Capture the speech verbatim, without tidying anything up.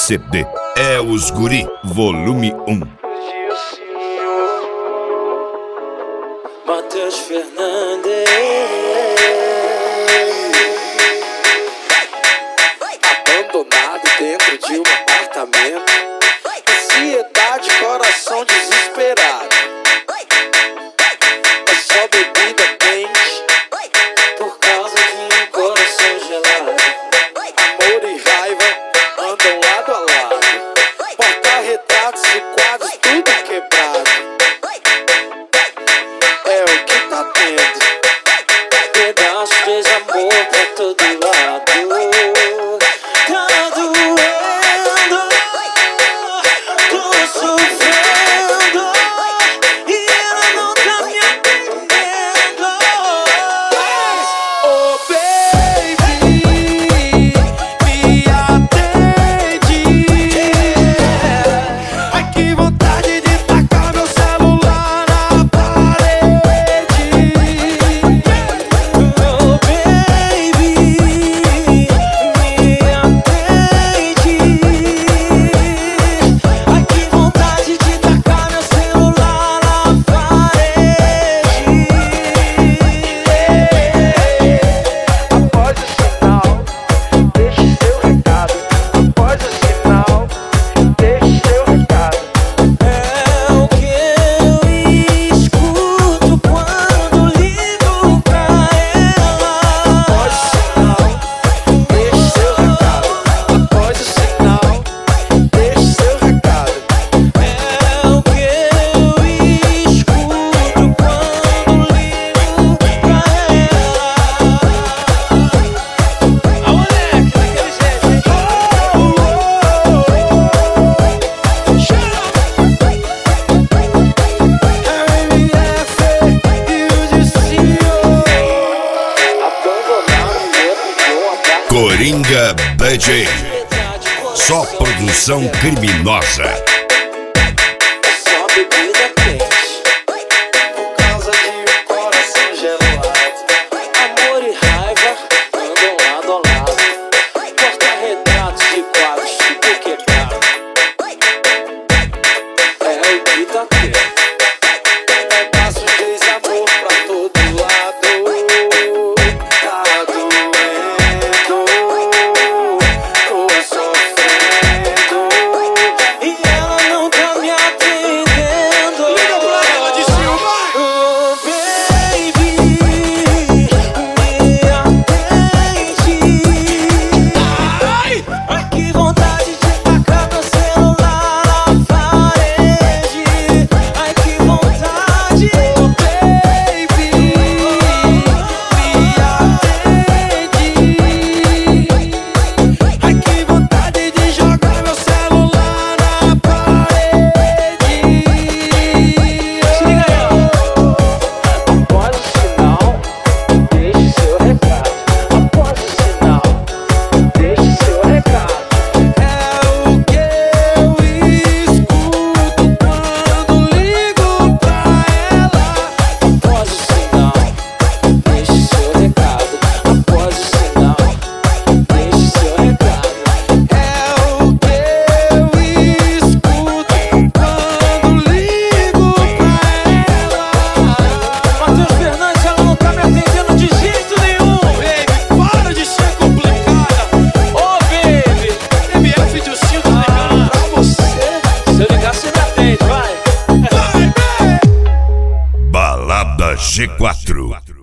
C D é Os Guri, volume um. Matheus Fernandes, abandonado dentro de um apartamento, ansiedade, coração desesperado. É só bebida quente por causa de um coração gelado. Amor e raiva andam lado a lado, porta-retratos e quadros tudo quebrado. É o que tá tendo, pedaço de amor pra todo lado. Tá doendo, tô sofrendo e ela não tá me atendendo. Oh baby, me atende. Ai que vontade de tacar meu celular na parede. Oh baby, me atende. Ai que vontade de tacar meu celular na parede. Após o sinal, deixe seu recado. Após o sinal, deixe seu recado. É o que eu escuto quando ligo pra ela. Após o sinal, deixe seu recado. Após o sinal, deixe seu recado. É o que eu escuto quando ligo pra ela. A moleque daquele jeito, hein? Coringa B J, só produção criminosa. Só bebida quente por causa de um coração gelado. Amor e raiva andam lado a lado, porta-retratos e quadros tudo quebrado. É o que tá tendo, pedaço de amor pra todo lado. Tá doendo, tô sofrendo e ela não tá me atendendo. Liga pra ela de Silva. Oh baby, me atende. Ai, ai que vontade de tacar meu celular na parede. Ai que vontade. Oh baby, me atende. Ai que vontade de jogar meu celular na parede. Se liga aí, ó. Após o sinal, deixe seu recado. Após o sinal, deixe seu recado. É o que eu escuto quando ligo pra ela. Após o sinal, deixe seu recado. Após o sinal, deixe seu recado. É o que eu escuto quando ligo pra ela. Matheus Fernandes, ela não tá me atendendo de jeito nenhum. Baby, para de ser complicada. Ô baby, M F de Cinto ligando pra você. Se eu ligar, você me atende, vai. Vai, vai. Balada G quatro.